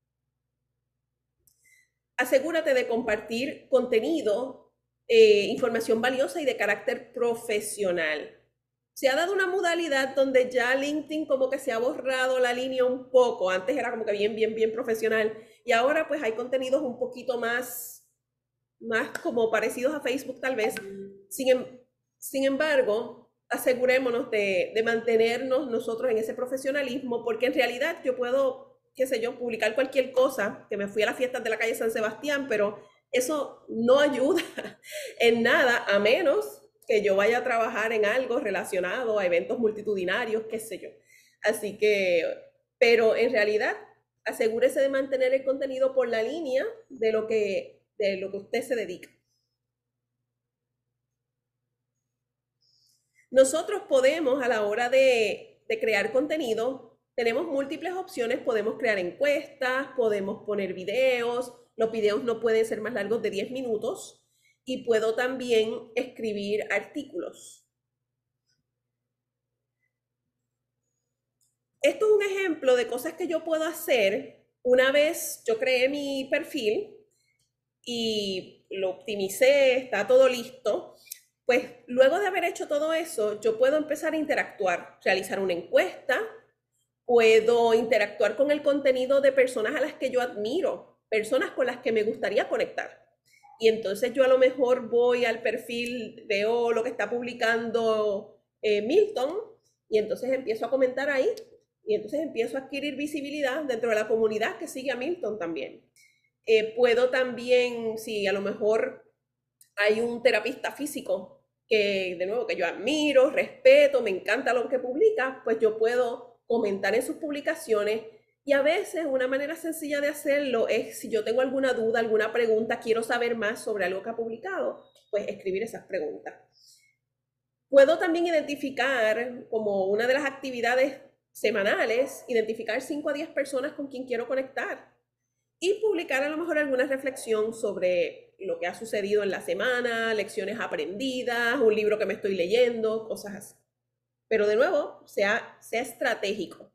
Asegúrate de compartir contenido, eh, información valiosa y de carácter profesional. Se ha dado una modalidad donde ya LinkedIn como que se ha borrado la línea un poco. Antes era como que bien, bien, bien profesional. Y ahora pues hay contenidos un poquito más, más como parecidos a Facebook tal vez. Sin, sin embargo, asegurémonos de, de mantenernos nosotros en ese profesionalismo, porque en realidad yo puedo, qué sé yo, publicar cualquier cosa, que me fui a las fiestas de la calle San Sebastián, pero eso no ayuda en nada, a menos que yo vaya a trabajar en algo relacionado a eventos multitudinarios, qué sé yo. Así que, pero en realidad, asegúrese de mantener el contenido por la línea de lo que, de lo que usted se dedica. Nosotros podemos, a la hora de, de crear contenido, tenemos múltiples opciones. Podemos crear encuestas, podemos poner videos. Los videos no pueden ser más largos de diez minutos. Y puedo también escribir artículos. Esto es un ejemplo de cosas que yo puedo hacer una vez yo creé mi perfil y lo optimicé, está todo listo. Pues luego de haber hecho todo eso, yo puedo empezar a interactuar, realizar una encuesta, puedo interactuar con el contenido de personas a las que yo admiro, personas con las que me gustaría conectar. Y entonces yo a lo mejor voy al perfil, veo lo que está publicando eh, Milton, y entonces empiezo a comentar ahí, y entonces empiezo a adquirir visibilidad dentro de la comunidad que sigue a Milton también. Eh, puedo también, si a lo mejor hay un terapista físico que, de nuevo, que yo admiro, respeto, me encanta lo que publica, pues yo puedo comentar en sus publicaciones. Y a veces una manera sencilla de hacerlo es, si yo tengo alguna duda, alguna pregunta, quiero saber más sobre algo que ha publicado, pues escribir esas preguntas. Puedo también identificar, como una de las actividades semanales, identificar cinco a diez personas con quien quiero conectar y publicar a lo mejor alguna reflexión sobre lo que ha sucedido en la semana, lecciones aprendidas, un libro que me estoy leyendo, cosas así. Pero de nuevo, sea, sea estratégico.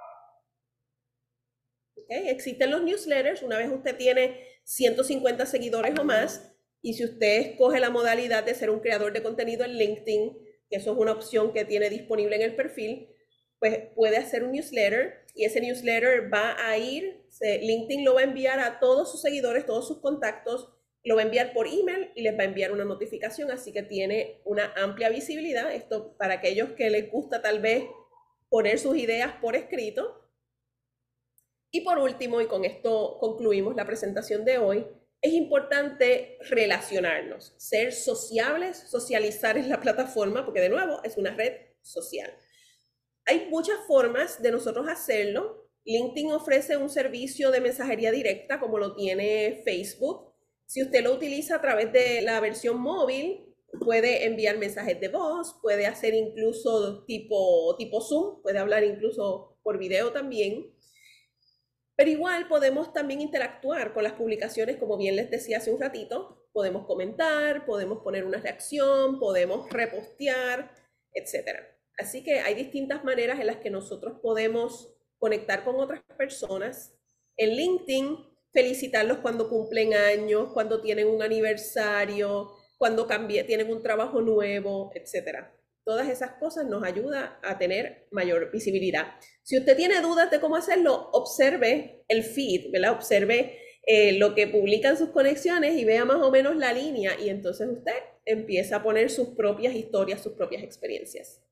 ¿Okay? Existen los newsletters. Una vez usted tiene ciento cincuenta seguidores o más, y si usted escoge la modalidad de ser un creador de contenido en LinkedIn, que eso es una opción que tiene disponible en el perfil, pues puede hacer un newsletter, y ese newsletter va a ir, se, LinkedIn lo va a enviar a todos sus seguidores, todos sus contactos, lo va a enviar por email y les va a enviar una notificación, así que tiene una amplia visibilidad. Esto para aquellos que les gusta tal vez poner sus ideas por escrito. Y por último, y con esto concluimos la presentación de hoy, es importante relacionarnos, ser sociables, socializar en la plataforma, porque de nuevo es una red social. Hay muchas formas de nosotros hacerlo. LinkedIn ofrece un servicio de mensajería directa como lo tiene Facebook. Si usted lo utiliza a través de la versión móvil, puede enviar mensajes de voz, puede hacer incluso tipo, tipo Zoom, puede hablar incluso por video también. Pero igual podemos también interactuar con las publicaciones, como bien les decía hace un ratito. Podemos comentar, podemos poner una reacción, podemos repostear, etcétera. Así que hay distintas maneras en las que nosotros podemos conectar con otras personas. En LinkedIn, felicitarlos cuando cumplen años, cuando tienen un aniversario, cuando cambie, tienen un trabajo nuevo, etcétera. Todas esas cosas nos ayudan a tener mayor visibilidad. Si usted tiene dudas de cómo hacerlo, observe el feed, ¿verdad? Observe eh, lo que publican sus conexiones y vea más o menos la línea, y entonces usted empieza a poner sus propias historias, sus propias experiencias.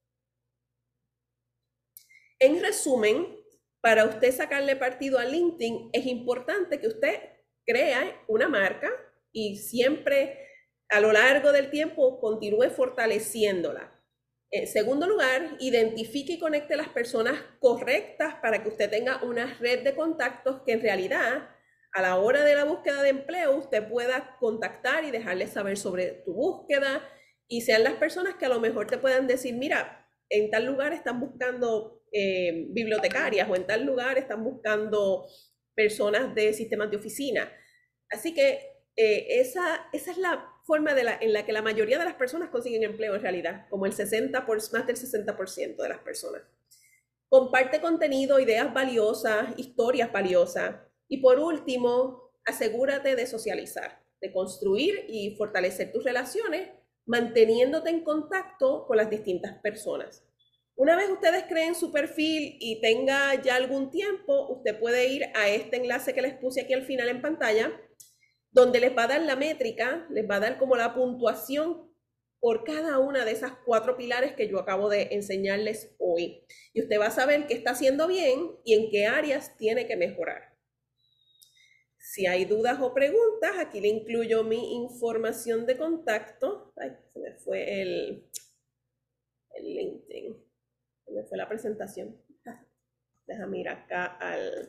En resumen, para usted sacarle partido a LinkedIn, es importante que usted crea una marca y siempre a lo largo del tiempo continúe fortaleciéndola. En segundo lugar, identifique y conecte a las personas correctas para que usted tenga una red de contactos que en realidad, a la hora de la búsqueda de empleo, usted pueda contactar y dejarles saber sobre tu búsqueda, y sean las personas que a lo mejor te puedan decir, mira, en tal lugar están buscando eh, bibliotecarias, o en tal lugar están buscando personas de sistemas de oficina. Así que eh, esa, esa es la forma de la, en la que la mayoría de las personas consiguen empleo en realidad, como el sesenta por ciento, más del sesenta por ciento de las personas. Comparte contenido, ideas valiosas, historias valiosas. Y por último, asegúrate de socializar, de construir y fortalecer tus relaciones, manteniéndote en contacto con las distintas personas. Una vez ustedes creen su perfil y tenga ya algún tiempo, usted puede ir a este enlace que les puse aquí al final en pantalla, donde les va a dar la métrica, les va a dar como la puntuación por cada una de esas cuatro pilares que yo acabo de enseñarles hoy. Y usted va a saber qué está haciendo bien y en qué áreas tiene que mejorar. Si hay dudas o preguntas, aquí le incluyo mi información de contacto. Ay, se me fue el, el LinkedIn. Se me fue la presentación. Déjame ir acá al...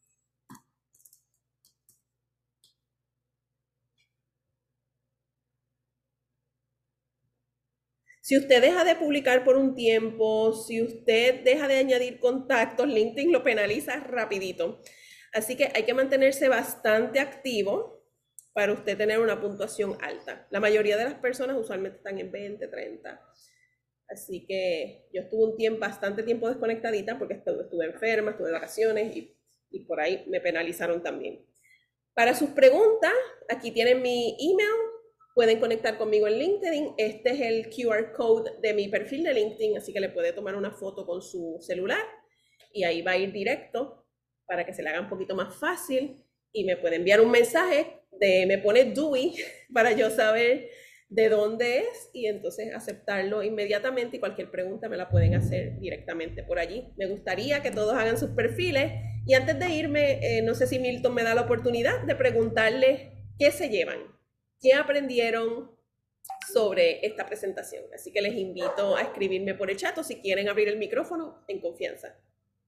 Si usted deja de publicar por un tiempo, si usted deja de añadir contactos, LinkedIn lo penaliza rapidito. Así que hay que mantenerse bastante activo para usted tener una puntuación alta. La mayoría de las personas usualmente están en veinte, treinta. Así que yo estuve un tiempo, bastante tiempo desconectadita porque estuve, estuve enferma, estuve de vacaciones y, y por ahí me penalizaron también. Para sus preguntas, aquí tienen mi email. Pueden conectar conmigo en LinkedIn. Este es el Q R code de mi perfil de LinkedIn, así que le puede tomar una foto con su celular y ahí va a ir directo para que se le haga un poquito más fácil y me puede enviar un mensaje de, me pone Dewey para yo saber de dónde es y entonces aceptarlo inmediatamente y cualquier pregunta me la pueden hacer directamente por allí. Me gustaría que todos hagan sus perfiles y antes de irme, eh, no sé si Milton me da la oportunidad de preguntarles qué se llevan. ¿Qué aprendieron sobre esta presentación? Así que les invito a escribirme por el chat o si quieren abrir el micrófono, en confianza.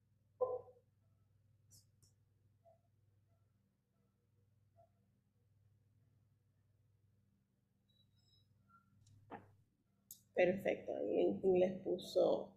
Perfecto, ahí LinkedIn les puso.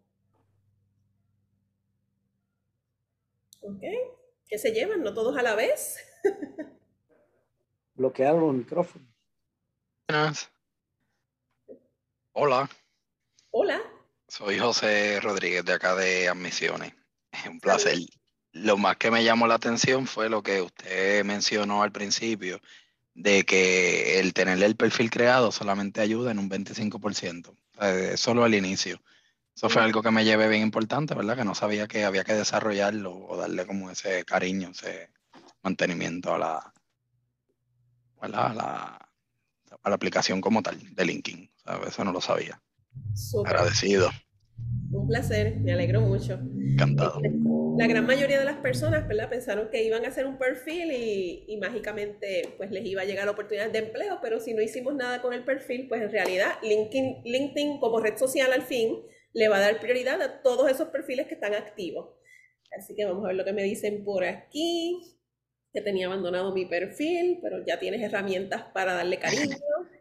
Ok, ¿qué se llevan? ¿No todos a la vez? Bloquearon los micrófonos. Buenas. Hola, Hola. soy José Rodríguez de acá de Admisiones. Es un placer. Lo más que me llamó la atención fue lo que usted mencionó al principio, de que el tener el perfil creado solamente ayuda en un veinticinco por ciento, o sea, solo al inicio. Eso fue algo que me llevé bien importante, ¿verdad? Que no sabía que había que desarrollarlo o darle como ese cariño, ese mantenimiento a la, ¿verdad? A la, a la aplicación como tal de LinkedIn. ¿Sabes? Eso no lo sabía. Súper. Agradecido. Un placer, me alegro mucho. Encantado. Este, la gran mayoría de las personas, ¿verdad? Pensaron que iban a hacer un perfil y, y mágicamente pues les iba a llegar la oportunidad de empleo, pero si no hicimos nada con el perfil, pues en realidad LinkedIn, LinkedIn como red social al fin le va a dar prioridad a todos esos perfiles que están activos. Así que vamos a ver lo que me dicen por aquí, que tenía abandonado mi perfil, pero ya tienes herramientas para darle cariño.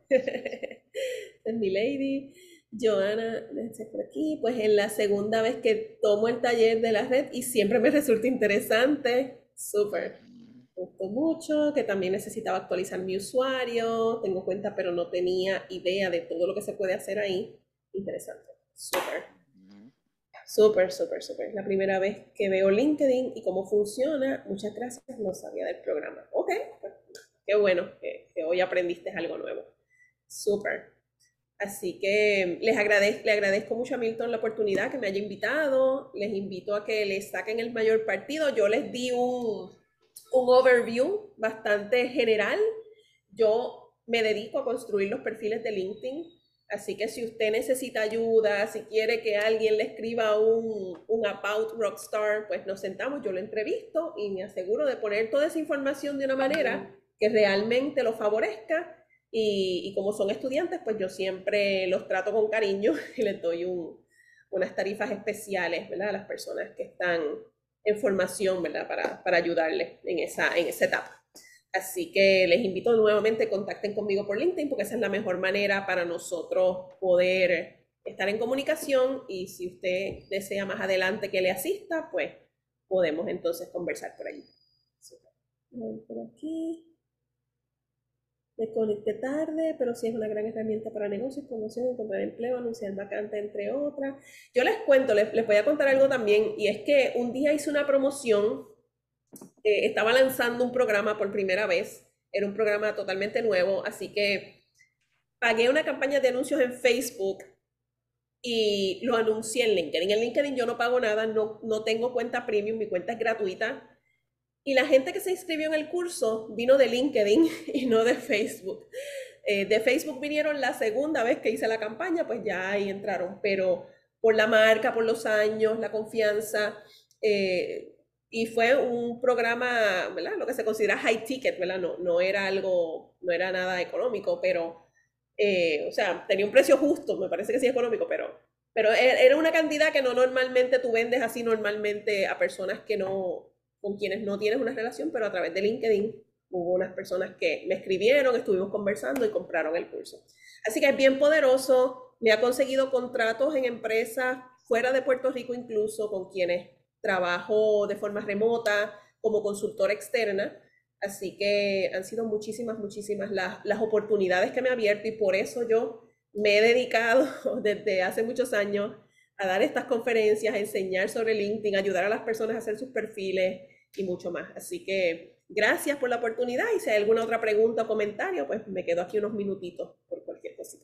Es mi lady. Joana, déjense por aquí, pues es la segunda vez que tomo el taller de la red y siempre me resulta interesante. Súper. Me gustó mucho, que también necesitaba actualizar mi usuario. Tengo cuenta, pero no tenía idea de todo lo que se puede hacer ahí. Interesante. Súper. Súper, súper, súper. La primera vez que veo LinkedIn y cómo funciona. Muchas gracias, no sabía del programa. Ok, pues, qué bueno que, que hoy aprendiste algo nuevo. Súper. Así que les agradezco, le agradezco mucho a Milton la oportunidad que me haya invitado. Les invito a que les saquen el mayor partido. Yo les di un, un overview bastante general. Yo me dedico a construir los perfiles de LinkedIn. Así que si usted necesita ayuda, si quiere que alguien le escriba un, un About Rockstar, pues nos sentamos, yo lo entrevisto y me aseguro de poner toda esa información de una manera que realmente lo favorezca. Y, y como son estudiantes, pues yo siempre los trato con cariño y les doy un, unas tarifas especiales, ¿verdad? A las personas que están en formación, ¿verdad? Para, para ayudarles en esa, en esa etapa. Así que les invito nuevamente, contacten conmigo por LinkedIn porque esa es la mejor manera para nosotros poder estar en comunicación y si usted desea más adelante que le asista, pues podemos entonces conversar por allí. Por aquí. Me conecté tarde, pero sí es una gran herramienta para negocios, promoción, encontrar empleo, anunciar vacante, entre otras. Yo les cuento, les, les voy a contar algo también, y es que un día hice una promoción, eh, estaba lanzando un programa por primera vez, era un programa totalmente nuevo, así que pagué una campaña de anuncios en Facebook y lo anuncié en LinkedIn. En LinkedIn yo no pago nada, no, no tengo cuenta premium, mi cuenta es gratuita. Y la gente que se inscribió en el curso vino de LinkedIn y no de Facebook. Eh, de Facebook vinieron la segunda vez que hice la campaña, pues ya ahí entraron, pero por la marca, por los años, la confianza, eh, Y fue un programa, ¿verdad? Lo que se considera high ticket, ¿verdad? No, no era algo, no era nada económico, pero, eh, o sea, tenía un precio justo, me parece que sí económico, pero, pero era una cantidad que no normalmente tú vendes así normalmente a personas que no, con quienes no tienes una relación, pero a través de LinkedIn hubo unas personas que me escribieron, estuvimos conversando y compraron el curso. Así que es bien poderoso, me ha conseguido contratos en empresas fuera de Puerto Rico incluso, con quienes trabajo de forma remota como consultora externa, así que han sido muchísimas, muchísimas las, las oportunidades que me ha abierto y por eso yo me he dedicado desde hace muchos años a dar estas conferencias, a enseñar sobre LinkedIn, a ayudar a las personas a hacer sus perfiles y mucho más. Así que gracias por la oportunidad y si hay alguna otra pregunta o comentario, pues me quedo aquí unos minutitos por cualquier cosita.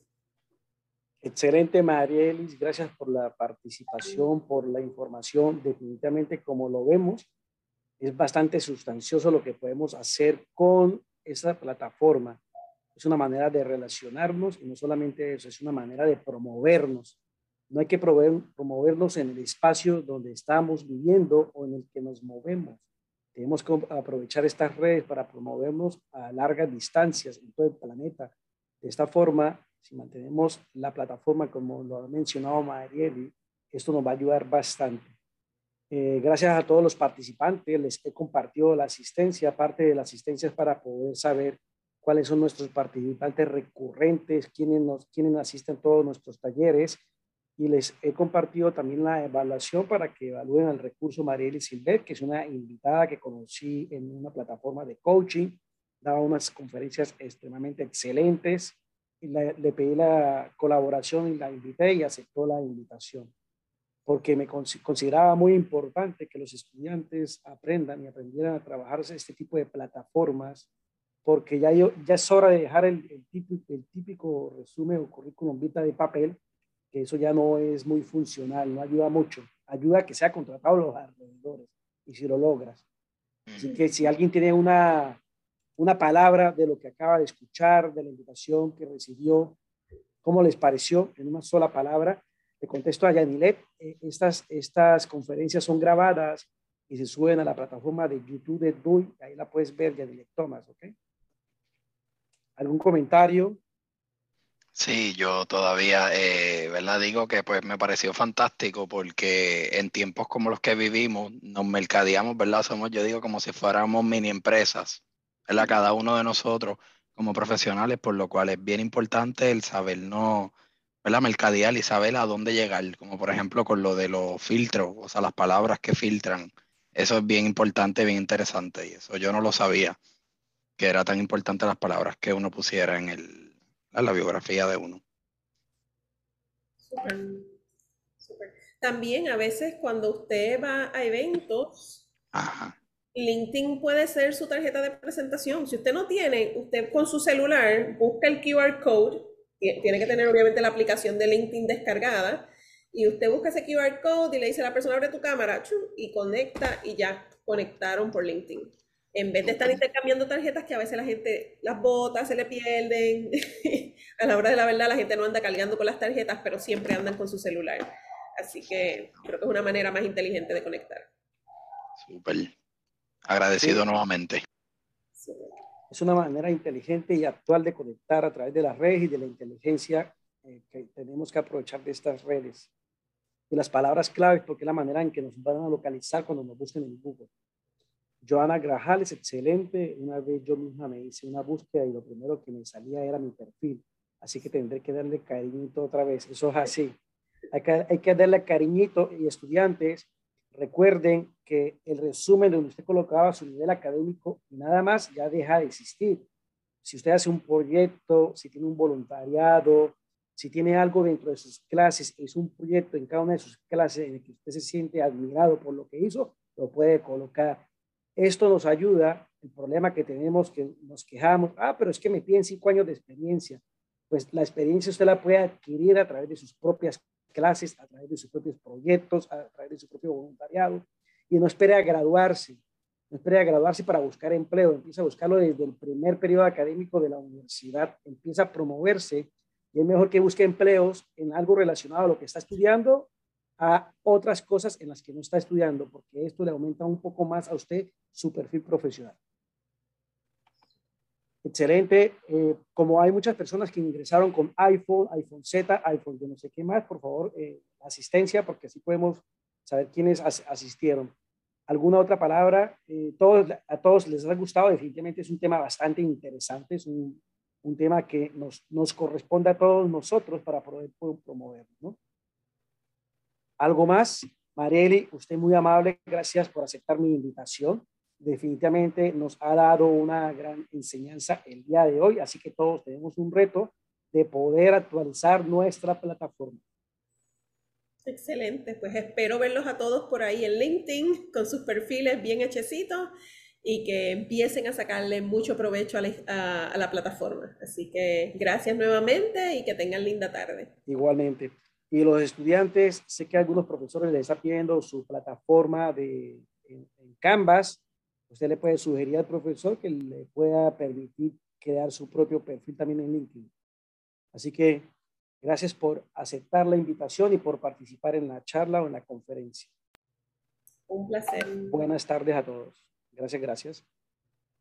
Excelente, Marielis, gracias por la participación, por la información. Definitivamente, como lo vemos, es bastante sustancioso lo que podemos hacer con esa plataforma. Es una manera de relacionarnos y no solamente eso, es una manera de promovernos. No hay que promover, promovernos en el espacio donde estamos viviendo o en el que nos movemos. Tenemos que aprovechar estas redes para promovernos a largas distancias en todo el planeta. De esta forma, si mantenemos la plataforma, como lo ha mencionado Marieli, esto nos va a ayudar bastante. Eh, gracias a todos los participantes, les he compartido la asistencia. Parte de la asistencia es para poder saber cuáles son nuestros participantes recurrentes, quiénes, nos, quiénes asisten a todos nuestros talleres. Y les he compartido también la evaluación para que evalúen al recurso Marieli Silvet, que es una invitada que conocí en una plataforma de coaching. Daba unas conferencias extremadamente excelentes. Y la, le pedí la colaboración y la invité y aceptó la invitación, porque me consideraba muy importante que los estudiantes aprendan y aprendieran a trabajar este tipo de plataformas, porque ya, yo, ya es hora de dejar el, el, típico, el típico resumen o currículum vitae de papel, que eso ya no es muy funcional, no ayuda mucho. Ayuda a que sea contratado los alrededores, y si lo logras. Así que si alguien tiene una... una palabra de lo que acaba de escuchar, de la invitación que recibió, ¿cómo les pareció? En una sola palabra, le contesto a Yanilet, eh, estas, estas conferencias son grabadas y se suben a la plataforma de YouTube de D U I, ahí la puedes ver, Yanilet Thomas, ¿ok? ¿Algún comentario? Sí, yo todavía, eh, ¿verdad? Digo que pues me pareció fantástico porque en tiempos como los que vivimos nos mercadeamos, ¿verdad? Somos, yo digo, como si fuéramos mini empresas, ¿verdad? Cada uno de nosotros como profesionales, por lo cual es bien importante el saber no, ¿verdad? Mercadear y saber a dónde llegar, como por ejemplo con lo de los filtros, o sea, las palabras que filtran. Eso es bien importante, bien interesante y eso yo no lo sabía, que era tan importante las palabras que uno pusiera en el, en la biografía de uno. Súper, súper. También a veces cuando usted va a eventos, Ajá. LinkedIn puede ser su tarjeta de presentación. Si usted no tiene, usted con su celular busca el Q R code, tiene que tener obviamente la aplicación de LinkedIn descargada, y usted busca ese Q R code y le dice a la persona, abre tu cámara, y conecta y ya conectaron por LinkedIn. En vez de estar intercambiando tarjetas que a veces la gente las bota, se le pierden. A la hora de la verdad la gente no anda cargando con las tarjetas, pero siempre andan con su celular. Así que creo que es una manera más inteligente de conectar. Súper. Agradecido Sí. nuevamente. Es una manera inteligente y actual de conectar a través de las redes y de la inteligencia eh, que tenemos que aprovechar de estas redes. Y las palabras claves, porque es la manera en que nos van a localizar cuando nos busquen en Google. Joana Grajal es excelente. Una vez yo misma me hice una búsqueda y lo primero que me salía era mi perfil. Así que tendré que darle cariñito otra vez. Eso es así. Hay que, hay que darle cariñito. Y estudiantes, recuerden que el resumen donde usted colocaba su nivel académico y nada más ya deja de existir. Si usted hace un proyecto, si tiene un voluntariado, si tiene algo dentro de sus clases, es un proyecto en cada una de sus clases en el que usted se siente admirado por lo que hizo, lo puede colocar. Esto nos ayuda. El problema que tenemos, que nos quejamos, ah, pero es que me piden cinco años de experiencia. Pues la experiencia usted la puede adquirir a través de sus propias clases, a través de sus propios proyectos, a través de su propio voluntariado, y no espere a graduarse, no espere a graduarse para buscar empleo, empieza a buscarlo desde el primer periodo académico de la universidad, empieza a promoverse, y es mejor que busque empleos en algo relacionado a lo que está estudiando a otras cosas en las que no está estudiando, porque esto le aumenta un poco más a usted su perfil profesional. Excelente. Eh, como hay muchas personas que ingresaron con iPhone, iPhone Z, iPhone yo no sé qué más, por favor, eh, asistencia, porque así podemos saber quiénes as asistieron. ¿Alguna otra palabra? Eh, todos, a todos les ha gustado, definitivamente es un tema bastante interesante, es un, un tema que nos, nos corresponde a todos nosotros para poder promoverlo, ¿no? ¿Algo más? Marieli, usted muy amable, gracias por aceptar mi invitación. Definitivamente nos ha dado una gran enseñanza el día de hoy, así que todos tenemos un reto de poder actualizar nuestra plataforma. Excelente, pues espero verlos a todos por ahí en LinkedIn con sus perfiles bien hechecitos y que empiecen a sacarle mucho provecho a la, a, a la plataforma. Así que gracias nuevamente y que tengan linda tarde. Igualmente. Y los estudiantes, sé que a algunos profesores les está pidiendo su plataforma de, en, en Canvas. Usted le puede sugerir al profesor que le pueda permitir crear su propio perfil también en LinkedIn. Así que gracias por aceptar la invitación y por participar en la charla o en la conferencia. Un placer. Buenas tardes a todos. Gracias, gracias.